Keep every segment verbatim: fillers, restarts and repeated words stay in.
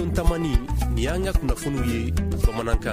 tamani ni y'an ka kunnafoniw ye bamanankan.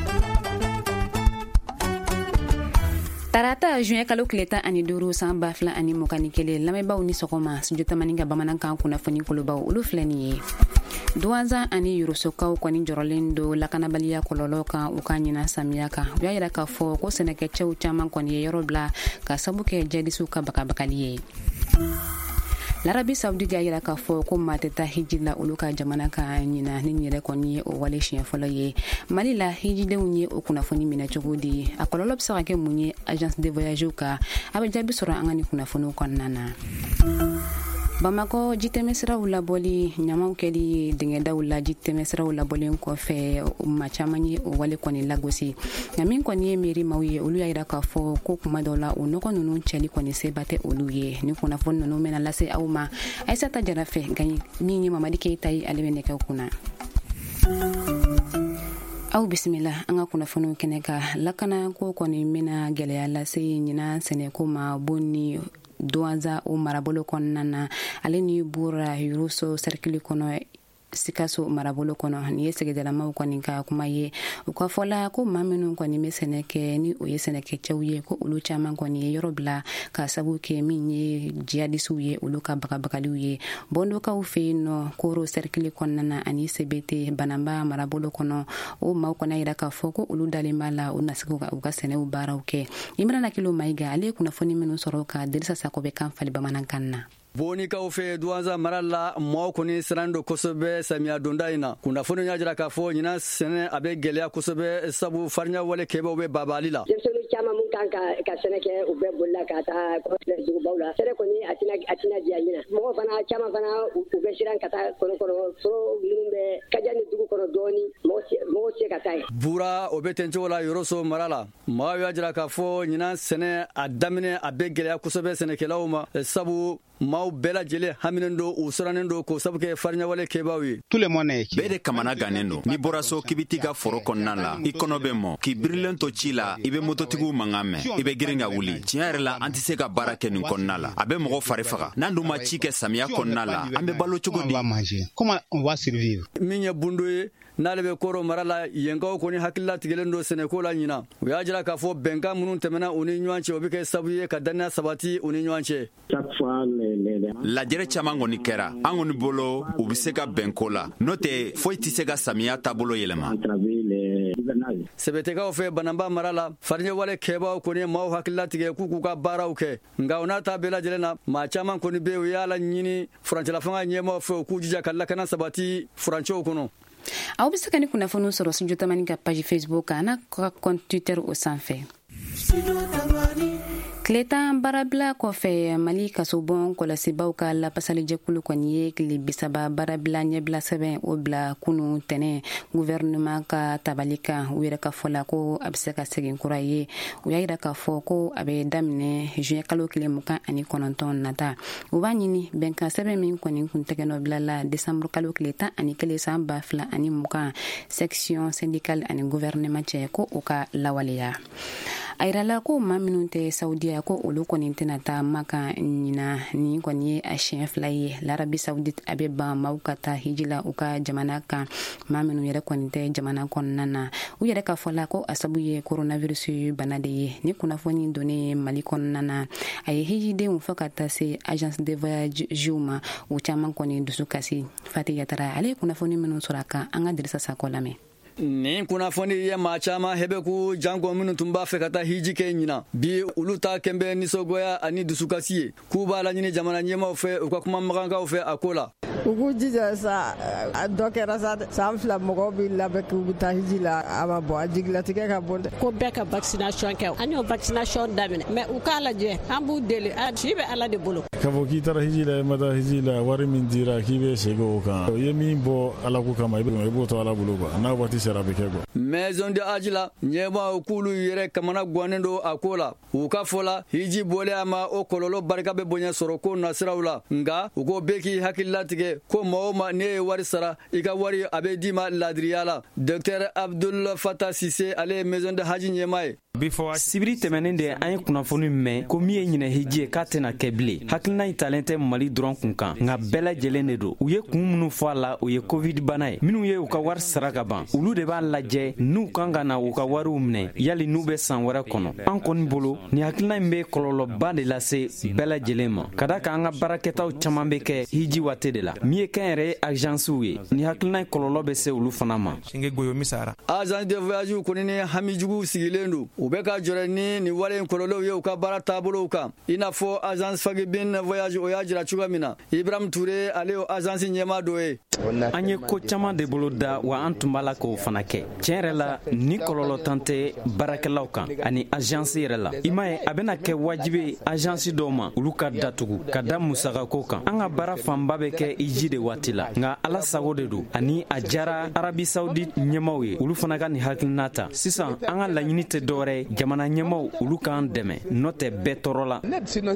Tarata juin kalo tile tan ani duuru san ba fila ani mugan ni kelen lamɛnbaaw ni sɔgɔma studio tamani ka bamanankan kunnafoni kolobaw olu filɛ nin ye. Duwanza ani yurusokaw kɔni jɔrɔlen do lakanabaliya kɔlɔlɔ kan u ka ɲina samiya kan. U y'a yira k'a fɔ ko sɛnɛkɛcɛw caman kɔni ye yɔrɔ bila ka sabu kɛ jadisiw ka bagabagali ye. L'Arabie Saoudite y'a yira k'a fɔ ko maa tɛ taa hiji la olu ka jamana kan ɲina ni yɛrɛ kɔni ye o wale siɲɛ fɔlɔ ye. Mali la hijidenw ye o kunnafoni minɛ cogo di? A kɔlɔlɔ bɛ se ka kɛ mun ye agence de voyage ka? A bɛ jaabi sɔrɔ an ka ni kunnafoniw kɔnɔna na. Bamako jitɛmɛsiraw labɔli ɲamaw kɛli ye dingɛdaw la jitɛmɛsiraw labɔlen kɔfɛ maa caman ye o wale kɔni lagosi. Nka min kɔni ye miiri maaw ye olu y'a yira k'a fɔ ko kuma dɔw la o nɔgɔ ninnu cɛli kɔni seba tɛ olu ye. Ni kunnafoni ninnu bɛna lase aw ma Aisata Jara fɛ gaɲi min ye Mamadi Keyita ye ale bɛ nɛgɛw kunna. Aw bisimila an ka kunnafoniw kɛnɛ ka lakana ko kɔni bɛna gɛlɛya lase ɲina sɛnɛko ma bon ni Duwanza o marabolo kɔnɔna na ale ni Bura Yuruso cercle kɔnɔ Sikaso marabolo kɔnɔ ni ye sɛgɛdalamaw kɔni ka kuma ye u ka fɔla ko maa minnu kɔni bɛ sɛnɛ kɛ ni o ye sɛnɛkɛcɛw ye ko olu caman kɔni ye yɔrɔ bila ka sabu kɛ min ye jihadisiw ye olu ka bagabagaliw ye. Bɔndokaw fɛ yen nɔ Koro cercle kɔnɔna na ani C B T Banamba marabolo kɔnɔ o maaw kɔni yira k'a fɔ ko olu dalen b'a la u na se ka u ka sɛnɛw baaraw kɛ. Imrana Kilo Mayiga ale ye kunnafoni minnu sɔrɔ ka Dirisa Sako bɛ kan fali bamanankan na. Bonikaw fɛ Duwanza mara la mɔgɔw kɔni siran do kosɛbɛ samiya donda in na. Kunnafoni y'a jira k'a fɔ ɲina sɛnɛ a bɛ gɛlɛya kosɛbɛ sabu farinya wale kɛbɛw bɛ babali la. Denmisɛnnin caman mun kan ka ka sɛnɛ kɛ u bɛɛ bolila ka taa kɔrɔtigɛ dugubaw la. Sɛnɛ kɔni a tina a tina diya ɲina. Mɔgɔ fana caman fana u bɛ siran ka taa kɔnɔkɔnɔ foro minnu bɛ kaja ni dugu kɔnɔ dɔɔni mɔgɔw se ka taa yen. Bura o bɛ ten cogo la Yoroso mara la. Mɔgɔw y'a jira k'a fɔ ɲina sɛnɛ a daminɛ a bɛ gɛlɛya kosɛbɛ sɛnɛkɛlaw ma sabu maaw bɛɛ lajɛlen haminen do u sirannen do ko sabu kɛ fariɲawale kɛbaaw ye. Bɛɛ de kamana gannen do. Ni bɔra so k'i bɛ t'i ka foro kɔnɔna la i kɔnɔ bɛ mɔ k'i birilen to ci la i bɛ mototigiw mankan mɛn i bɛ girin ka wuli. Tiɲɛ yɛrɛ la an tɛ se ka baara kɛ nin kɔnɔna la a bɛ mɔgɔ fari faga n'an dun ma ci kɛ samiya kɔnɔna la an bɛ balo cogo di. Min ye bundo ye n'ale bɛ Koro mara la yenkaw kɔni hakilila tigɛlen do sɛnɛko la ɲina. U y'a jira k'a fɔ bɛnkan minnu tɛmɛna u ni ɲɔgɔn cɛ o bɛ kɛ sabu ye ka dannaya sabati u ni ɲɔgɔn cɛ. Lajɛrɛ caman kɔni kɛra an kɔni bolo u bɛ se ka bɛnko la n'o tɛ foyi tɛ se ka samiya taabolo yɛlɛma. Sɛbɛtɛkaw fɛ Banamba mara la fariɲɛwale kɛbaaw kɔni ye maaw hakilila tigɛ k'u k'u ka baaraw kɛ nka u n'a ta bɛɛ lajɛlen na maa caman kɔni bɛ yen u y'a la ɲini furancɛlafanga ɲɛmaaw fɛ u k'u jija ka lakana sabati furancɛw kɔnɔ. Aw bɛ se ka ni kunnafoniw sɔrɔ studio tamani ka page Facebook kan n'a ka compte Twitter o sanfɛ. Tile tan baarabila kɔfɛ Mali kasobon kɔlɔsibaw ka lapasalijɛkulu kɔni ye tile bisaba baarabila ɲɛbila sɛbɛn o bila kunun tɛnɛ gouvernement ka tabali kan u yɛrɛ ka fɔ la ko a bɛ se ka segin kura ye. U y'a yira k'a fɔ ko a bɛ daminɛ juin kalo tile mugan ani kɔnɔntɔn nata. U b'a ɲini bɛnkan sɛbɛn min kɔni kun tɛgɛnɔ bilala décembre kalo tile tan ani kelen san ba fila ani mugan section syndicale ani gouvernement cɛ ko u ka lawaleya. A yirala ko maa minnu tɛ Saudiya ko olu kɔni tɛna taa Maka ɲina ni kɔni ye a siɲɛ fila ye. L'Arabie Saoudite a bɛ ban maaw ka taa hiji la u ka jamana kan maa minnu yɛrɛ kɔni tɛ jamana kɔnɔna na. U yɛrɛ ka fɔ la ko a sabu ye coronavirus bana de ye. Ni kunnafoni donnen Mali kɔnɔna na a ye hijidenw fɔ ka taa se agence de voyage ma u caman kɔni dusu kasi. Fati Yatara ale ye kunnafoni minnu sɔrɔ a kan an ka Dirisa Sako lamɛn. Nin kunnafoni ye maa caman hebɛku jango minnu tun b'a fɛ ka taa hiji kɛ ɲina bi olu ta kɛnbɛ nisɔngoya ani dusukasi ye k'u b'a laɲini jamana ɲɛmaw fɛ u ka kuma magankaw fɛ a ko la. U k'u jija sa a dɔ kɛra sa san fila mɔgɔw bɛ labɛn k'u bɛ taa hiji la a ma bɔ a jigilatigɛ ka bon dɛ. Ko bɛɛ ka vaccination kɛ an y'o vaccination daminɛ mɛ u k'a lajɛ an b'u deli a si bɛ Ala de bolo. K'a fɔ k'i taara hiji la i ma taa hiji la wari min dira k'i bɛ segin o kan o ye min bɔ Ala ko kama i b'o to Ala bolo quoi n'a waati sera a bɛ kɛ quoi. Maison de Haji la ɲɛmaaw k'ulu yɛrɛ kamana guwannen do a ko la u ka fɔ la hiji bɔlen a ma o kɔlɔlɔ barika bɛ bonya sɔrɔ ko nasiraw la nka u ko bɛɛ k'i hakili latigɛ ko mɔgɔ ma ne ye wari sara i ka wari a bɛ d'i ma ladiriya la. Docteur Abdul Fatah Sise ale ye Maison de Haji ɲɛmaa ye. sibiri tɛmɛnen de an ye kunnafoni mɛn ko min ye ɲinɛ hiji ye k'a tɛna kɛ bilen. hakilina talen tɛ Mali dɔrɔn kun kan nka bɛɛ lajɛlen de don. u ye kun minnu fɔ a la o ye covid bana ye. minnu ye u ka wari sara ka ban olu de b'a lajɛ n'u kan ka na u ka wariw minɛ yali n'u bɛ san wɛrɛ kɔnɔ. an kɔni bolo ni hakilina in bɛ kɔlɔlɔba de lase bɛɛ lajɛlen ma ka da kan an ka baarakɛtaw caman bɛ kɛ hiji waati de la. min ye kɛn yɛrɛ ye agensiw ye ni hakilina in kɔlɔlɔ bɛ se olu fana ma. agence de voyage kɔni ni hami jugu sigilen don u bɛ ka jɔrɛ ni ni wale in kɔlɔlɔw ye u ka baara taabolow kan i n'a fɔ agence Fagibin voyage o y'a jira cogoya min na. Ibrahim Touré ale o agence ɲɛmaa dɔ ye. an ye ko caman de bolo da wa an tun b'a la k'o fana kɛ. tiɲɛ yɛrɛ la ni kɔlɔlɔ tan tɛ baarakɛlaw kan ani agence yɛrɛ la. i m'a ye a bɛna kɛ wajibi ye agence dɔw ma olu ka datugu ka da musakako kan. an ka baara fanba bɛ kɛ hiji de waati la nka ala sago de don ani a jara Arabi Saoudite ɲɛmaw ye olu fana ka nin hakilina ta. sisan an ka laɲini tɛ dɔwɛrɛ jamana ɲɛmaw olu k'an dɛmɛ n'o tɛ bɛɛ tɔɔrɔ la.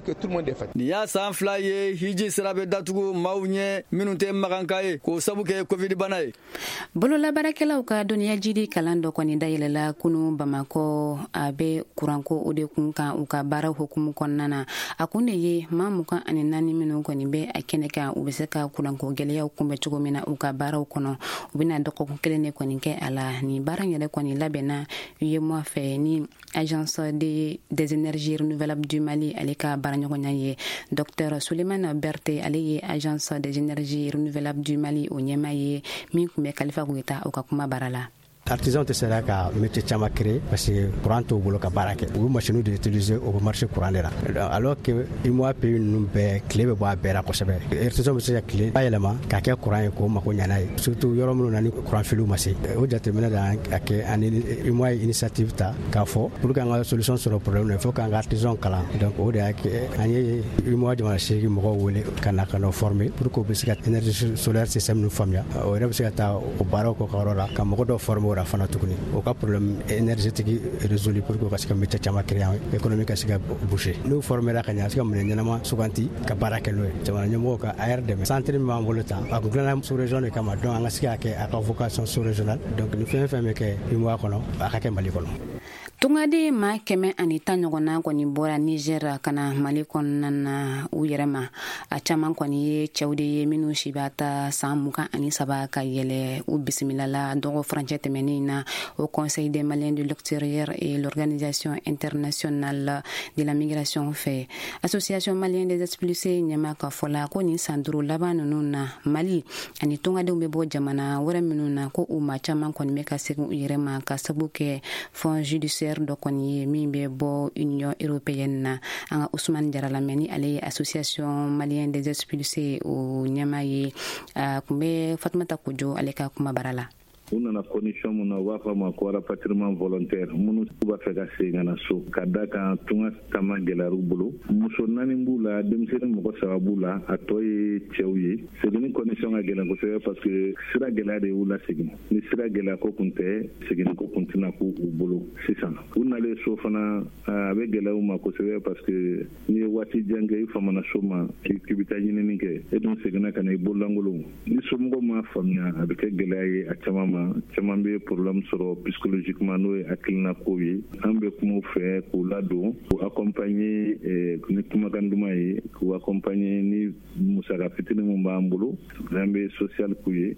nin y'a san fila ye hiji sira bɛ datugu maaw ɲɛ minnu tɛ maganka ye k'o sabu kɛ covid bana ye. bololabaarakɛlaw ka dɔnniya jidi kalan dɔ kɔni dayɛlɛla kunu Bamakɔ a bɛ kuranko o de kun kan u ka baara hukumu kɔnɔna na. a kun de ye maa mugan ani naani minnu kɔni bɛ a kɛnɛ kan u bɛ se ka kuranko gɛlɛyaw kunbɛn cogo min na u ka baaraw kɔnɔ u bɛna dɔgɔkun kelen de kɔni kɛ a la. ni baara yɛrɛ kɔni labɛnna UEMOA fɛ ni agence de des énergies renouvelables du Mali ale ka baaraɲɔgɔnya ye. Docteur Suleiman Berté ale ye agence des énergies renouvelables du Mali o ɲɛmaa ye min kun bɛ Kalifa Goyita o ka kuma baara la. artisan tɛ se ka métier caman créer parce que courant t'u bolo ka baara kɛ. u machine de utiliser au marché courant de la alors que UEMOA pays ninnu bɛɛ tile bɛ bɔ a bɛɛ la kosɛbɛ. artisan bɛ se ka tile bayɛlɛma k'a kɛ courant ye k'o mako ɲana ye surtout yɔrɔ minnu na ni courant filiw ma se. o jateminɛ de a kɛ ani UEMOA ye initiative ta k'a fɔ pour que an ka solution sɔrɔ problème na il faut k'an ka artisan kalan. donc o de y'a kɛ an ye UEMOA jamana seegin mɔgɔw wele ka na ka n'o former pour que u bɛ se ka énergie solaire système ninnu faamuya. o yɛrɛ bɛ se ka taa o baaraw kɔ ka yɔrɔ la ka mɔgɔ dɔ former o fana tuguni o ka problème énergétique résolu pour que ka se ka métier caman créer économie ka se ka bouger. n'u formera ka ɲa a se ka minɛ ɲɛnama suganti ka baara kɛ n'o ye. jamana ɲɛmɔgɔw ka a yɛrɛ dɛmɛ. centre min b'an bolo tan a kun dilanna sous région de kama donc an ka se k'a kɛ a ka vocation sous régionale. donc ni fɛn fɛn bɛ kɛ UEMOA kɔnɔ a ka kɛ Mali kɔnɔ. tungade maa kɛmɛ ani tan ɲɔgɔnna kɔni bɔra Niger kana Mali kɔnɔna na u yɛrɛ ma. a caman kɔni ye cɛw de ye minnu si b'a ta san mugan ani saba ka yɛlɛ u bisimilala dɔgɔ furancɛ tɛmɛnen na au Conseil des Maliens de l'extérieur et l'Organisation internationale de la migration fɛ. Association malienne des expulsés ɲɛma ka fɔ la ko nin san duuru laban ninnu na Mali ani tungadenw bɛ bɔ jamana wɛrɛ minnu na ko u ma caman kɔni bɛ ka segin u yɛrɛ ma ka sabu kɛ fond judiciaire dɔ kɔni ye min bɛ bɔ Union européenne na. an ka Ousmane Jara lamɛn ni ale ye Association malienne des expulsés o ɲɛma ye a kun bɛ Fatumata Kojo ale ka kuma bara la. u nana condition mun na u b'a fɔ a ma ko rapatriement volontaire minnu b'a fɛ ka segin ka na so ka da kan tunga tama gɛlɛyar'u bolo. muso naani b'u la denmisɛnnin mɔgɔ saba b'u la a tɔ ye cɛw ye. seginni condition ka gɛlɛn kosɛbɛ parce que sira gɛlɛya de y'u la segin. ni sira gɛlɛya ko kun tɛ seginni ko kun tɛna k'u bolo sisan. u nalen so fana a bɛ gɛlɛya u ma kosɛbɛ parce que n'i ye waati jan kɛ i famana so ma k'i bɛ taa ɲinini kɛ e dun seginna ka na i bololankolon. ni somɔgɔw m'a faamuya a bɛ kɛ gɛlɛya ye a caman ma. caman bɛ problème sɔrɔ psychologiquement n'o ye hakilina ko ye. an bɛ kuma u fɛ k'u ladon k'u accompagner ni kumakan duman ye k'u accompagner ni musaka fitinin min b'an bolo an bɛ social k'u ye.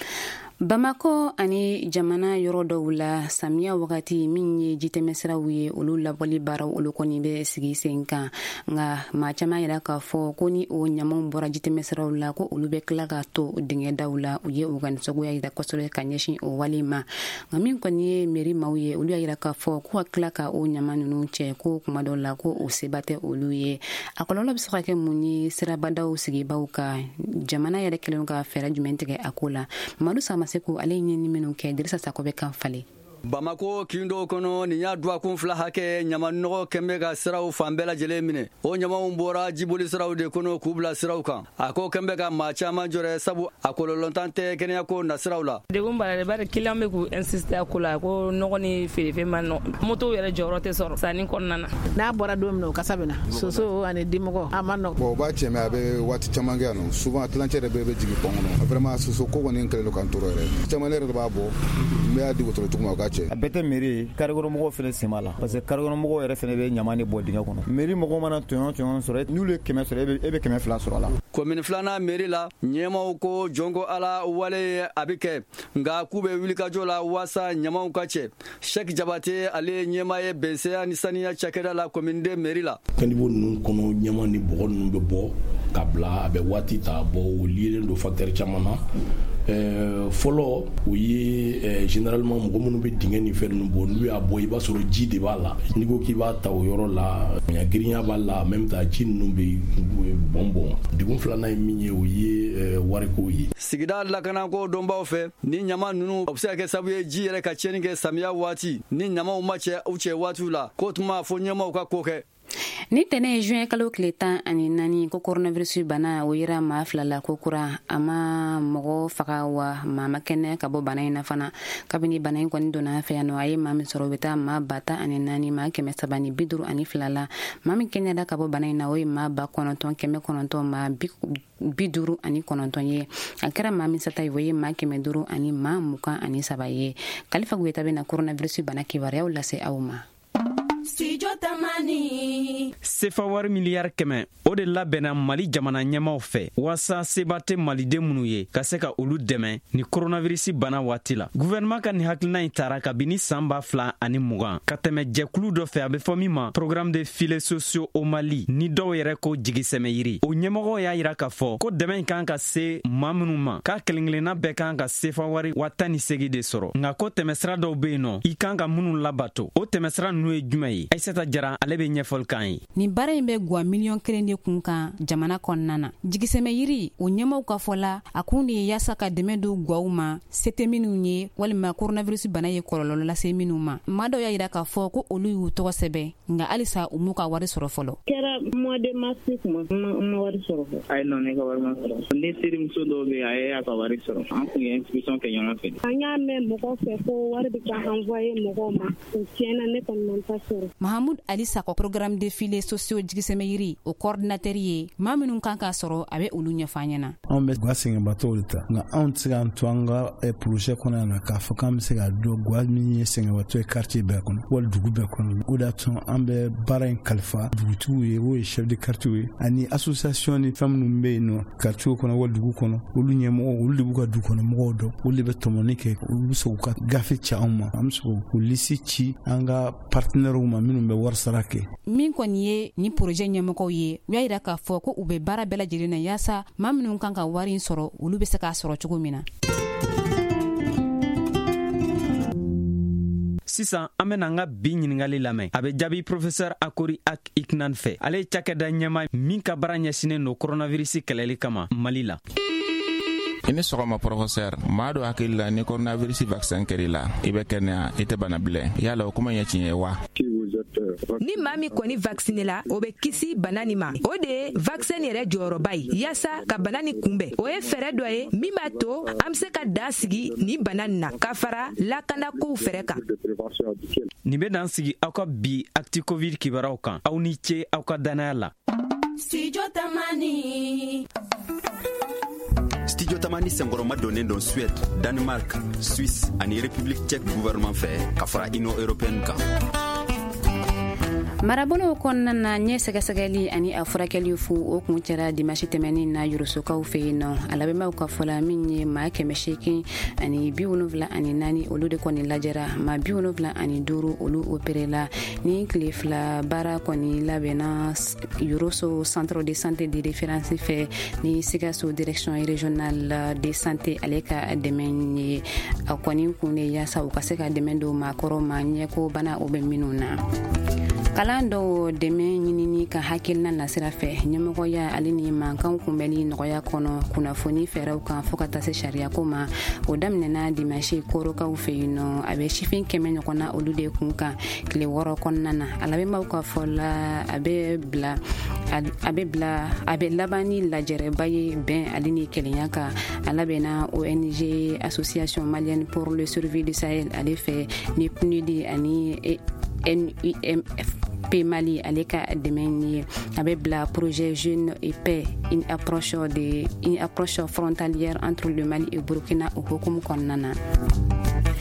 Bamako ani jamana yɔrɔ dɔw la samiya wagati min ye jitɛmɛsiraw ye olu labɔli baaraw olu kɔni bɛ sigi sen kan nka maa caman yɛrɛ k'a fɔ ko ni o ɲamaw bɔra jitɛmɛsiraw la ko olu bɛ tila ka to dingɛ daw la u ye u ka nisɔngoya yira kosɛbɛ ka ɲɛsin o wale ma. nka min kɔni ye mairie maaw ye olu y'a yira k'a fɔ ko ka tila ka o ɲama ninnu cɛ ko kuma dɔw la ko o seba tɛ olu ye. a kɔlɔlɔ bɛ se ka kɛ mun ye sirabadaw sigibaw ka jamana yɛrɛ kɛlen ka fɛɛrɛ jumɛn tigɛ a ko la. Mamadu Samaseko ale ɲini minnu kɛ Dirisa Sako bɛ kan falen. Bamako kindo kono ni y'a dua kun fila hakɛ ɲama nɔgɔ kɛmɛ ka siraw fan bɛɛ lajɛlen minɛ. o ɲamaw bɔra jiboli siraw de kɔnɔ k'u bila siraw kan. a ko kɛmɛ ka maa caman jɔrɛ sabu a kɔlɔlɔntan tɛ kɛnɛya ko na siraw la. degun b'a la bari client bɛ k'u insister a ko la ko nɔgɔ ni feerefɛn ma nɔgɔ moto yɛrɛ jɔyɔrɔ tɛ sɔrɔ sanni kɔnɔna na. n'a bɔra don min na o kasa bɛ na soso ani dimɔgɔ a ma nɔgɔ. bon o b'a cɛ mɛ a bɛ waati caman kɛ yan nɔ souvent tilancɛ yɛrɛ bɛɛ bɛ jigin pont kɔnɔ vraiment soso ko kɔni kɛlen don k'an tɔɔrɔ yɛrɛ caman yɛrɛ de b'a bɔ n bɛ y'a di wotoro cogo ma cɛ a bɛɛ tɛ mairie karikɔnɔmɔgɔw fɛnɛ sen b'a la parce que karikɔnɔmɔgɔw yɛrɛ fɛnɛ bɛ ɲama ni bɔ dingɛ kɔnɔ mairie mɔgɔw mana tɔɲɔn tɔɲɔn sɔrɔ n'olu ye kɛmɛ sɔrɔ e bɛ kɛmɛ fila sɔrɔ a la. komini filanan mairie la ɲɛmaw ko jɔnko ala wale a bɛ kɛ nka k'u bɛ wulikajɔ la waasa ɲamaw ka cɛ Sheikh Jabate ale ɲɛma ye bɛnsɛya ni saniya cakɛda la komini de mairie la. kanibo ninnu kɔnɔ ɲama ni bɔgɔ ninnu bɛ bɔ ka bila a bɛ waati ta bɔ o lielen don facteur caman na. fɔlɔ o ye généralement mɔgɔ minnu bɛ dingɛ ni fɛn ninnu bɔ n'u y'a bɔ i b'a sɔrɔ ji de b'a la n'i ko k'i b'a ta o yɔrɔ la girinya b'a la même temps ji ninnu bɛ bɔn bɔn degun filanan ye min ye o ye wariko ye. sigida lakanako dɔnbaw fɛ ni ɲama ninnu o bɛ se ka kɛ sababu ye ji yɛrɛ ka tiɲɛni kɛ samiya waati ni ɲamaw ma cɛ u cɛ waatiw la k'o tuma fo ɲɛmaw ka ko kɛ. ni tɛnɛ ye juin kalo tile tan ani naani ko coronavirus bana o yira maa fila la ko kura a ma mɔgɔ faga wa maa ma kɛnɛ ka bɔ bana in na fana kabini bana in kɔni donna fɛ yan nɔ a ye maa min sɔrɔ o bɛ taa maa ba tan ani naani maa kɛmɛ saba ni bi duuru ani fila la maa min kɛnɛyara ka bɔ bana in na o ye maa ba kɔnɔntɔn kɛmɛ kɔnɔntɔn maa bi duuru ani kɔnɔntɔn ye a kɛra maa min sata ye o ye maa kɛmɛ duuru ani maa mugan ani saba ye Kalifa Goyita bɛna coronavirus bana kibaruyaw lase aw ma. Studio Tamani. Sefa wari miliyari kɛmɛ o de labɛnna Mali jamana ɲɛmaw fɛ waasa seba tɛ maliden minnu ye ka se ka olu dɛmɛ ni coronavirus bana waati la. Gouvernement ka nin hakilina in tara kabini san ba fila ani mugan ka tɛmɛ jɛkulu dɔ fɛ a bɛ fɔ min ma programme de filets sociaux au Mali ni dɔw yɛrɛ ko jigisɛmɛ yiri. O ɲɛmɔgɔw y'a yira k'a fɔ ko dɛmɛ in kan ka se maa minnu ma k'a kelen kelenna bɛɛ kan ka sefa wari wa tan ni segin de sɔrɔ nka ko tɛmɛsira dɔw bɛ yen nɔ i kan ka minnu labato o tɛmɛsira ninnu ye jumɛn ye Aïssata Jara ale bɛ ɲɛfɔli kan ye. Nin baara in bɛ gwa miliyɔn kelen de kun kan jamana kɔnɔna na. Jigisɛmɛ yiri o ɲɛmaw ka fɔ la a kun de ye yaasa ka dɛmɛ don gwaw ma se tɛ minnu ye walima coronavirus bana ye kɔlɔlɔ lase minnu ma. Maa dɔw y'a yira k'a fɔ ko olu y'u tɔgɔ sɛbɛn nka halisa u m'u ka wari sɔrɔ fɔlɔ. Kɛra mois de mars kuma n ma wari sɔrɔ fɔlɔ. A ye nɔ ne ka wari ma sɔrɔ. Ne terimuso dɔw bɛ yen a ye a ka wari sɔrɔ. An kun ye inscription kɛ ɲɔgɔn fɛ. An y'a mɛn mɔgɔw fɛ ko wari bɛ ka envoyer mɔgɔw ma. Tiɲɛna ne kɔni man ta sɔrɔ. Mahamoud Ali Sako programme de filets sociaux jigisɛmɛ yiri o coordinateur ye maa minnu kan k'a sɔrɔ a bɛ olu ɲɛfɔ an ɲɛna. Anw bɛ gwa sɛgɛnbatɔw de ta nka anw tɛ se k'an to an ka projet kɔnɔ yan nɔ k'a fɔ k'an bɛ se ka dɔn gwa min ye sɛgɛnbatɔ ye quartier bɛɛ kɔnɔ wali dugu bɛɛ kɔnɔ o de y'a to an bɛ baara in kalifa dugutigiw ye o ye chef de quartier ye ani association ni fɛn minnu bɛ yen nɔ quartier kɔnɔ wali dugu kɔnɔ olu ɲɛmɔgɔw olu de b'u ka du kɔnɔ mɔgɔw dɔn olu de bɛ tɔmɔni kɛ olu bɛ se k'u ka gafe ci anw ma an bɛ se k'u lisi ci an ka partenaires ma minnu bɛ wari sara kɛ. Min kɔni ye ni projet ɲɛmɔgɔw ye u y'a yira k'a fɔ ko u bɛ baara bɛɛ lajɛlen na yaasa maa minnu kan ka wari in sɔrɔ olu bɛ se k'a sɔrɔ cogo min na. Sisan an bɛna an ka bi ɲininkali lamɛn a bɛ jaabi professeur Akori Ak Iknan fɛ ale ye cakɛda ɲɛma min ka baara ɲɛsinen don coronavirus kɛlɛli kama Mali la. I ni sɔgɔma professeur maa dɔ hakili la ni coronavirus vaccin kɛr'i la i bɛ kɛnɛya i tɛ bana bilen yala o kuma ɲɛ tiɲɛ ye wa? Ni maa min kɔni vacciné la o bɛ kisi bana nin ma o de ye vaccin yɛrɛ jɔyɔrɔba ye yaasa ka bana nin kunbɛn o ye fɛɛrɛ dɔ ye min b'a to an bɛ se ka da sigi ni bana nin na ka fara lakanakow fɛɛrɛ kan. Nin bɛ dan sigi aw ka bi Actu Covid kibaruyaw kan aw ni ce aw ka danaya la. Studio Tamani. Studio Tamani senkɔrɔma donnen don Suède, Danemark, Suisse ani République tchèque gouvernement fɛ ka fara Union européenne kan. Marabolo kɔnɔna na ɲɛ sɛgɛsɛgɛli ani a furakɛli fu o kun cɛra dimanche tɛmɛnin na Yurusokaw fɛ yen nɔ a labɛnbaw ka fɔla min ye maa kɛmɛ seegin ani bi wolonwula ani naani olu de kɔni lajɛra maa bi wolonwula ani duuru olu operela ni tile fila baara kɔni labɛnna Yuroso centre de santé de référence fɛ ni Sikaso direction régionale de santé ale ka dɛmɛ ye a kɔni kun de yaasa u ka se ka dɛmɛ don maakɔrɔ ma ɲɛko bana o bɛ minnu na. Kalan dɔw dɛmɛ ɲinini ka hakilina nasira fɛ ɲɛmɔgɔya ale ni mankan kunbɛli nɔgɔya kɔnɔ kunnafoni fɛɛrɛw kan fo ka taa se sariyako ma o daminɛna dimanche korokaw fɛ yen nɔ a bɛ sifin kɛmɛ ɲɔgɔnna olu de kun kan tile wɔɔrɔ kɔnɔna na a labɛnbaw ka fɔ la a bɛ bila a bɛ bila a bɛ laban ni lajɛrɛba ye bɛn ale ni kɛlɛya kan a labɛnna O N G Association Malienne pour le survie du Sahel ale fɛ ni P N U D ani N U M F P Mali ale ka dɛmɛ ye a bɛ bila projet Jeunes et Paix une approche de une approche frontalière entre le Mali et Burkina o hukumu kɔnɔna na.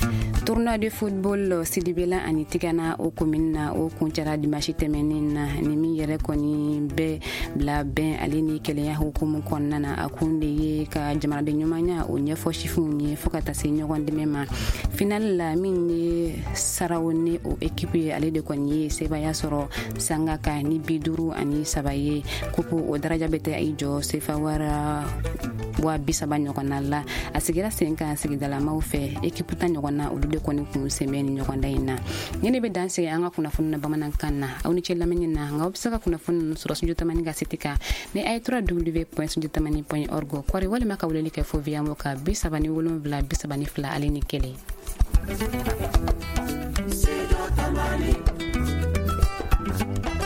tournoi de football Sidibela ani Tigana o commune na o kuncɛra dimanche tɛmɛnen na ni min yɛrɛ kɔni bɛ bila bɛn ale ni kɛlɛya hukumu kɔnɔna na a kun de ye ka jamanaden ɲumanya o ɲɛfɔ sifinw ye fo ka taa se ɲɔgɔn dɛmɛ ma final la min ye saraw ni o équipe ye ale de kɔni ye sebaya sɔrɔ sanga ka ni bi duuru ani saba ye kupu o daraja bɛ tɛ i jɔ sefa wara wa bisaba ɲɔgɔn na la a sigira sen kan sigidalamaw fɛ équipe ta ɲɔgɔn na olu de kɔni kun sɛmɛ ni ɲɔgɔn da in na ne ne bɛ dan sigi an ka kunnafoni na bamanankan na aw ni cɛ lamɛnni na nka aw bɛ se ka kunnafoni ninnu sɔrɔ studio tamani ka siti kan ni a ye tura w point studio tamani point org kɔri walima ka weleli kɛ fo via mo ka bi saba ni wolonwula bi saba ni fila ale ni kelen. Studio Tamani.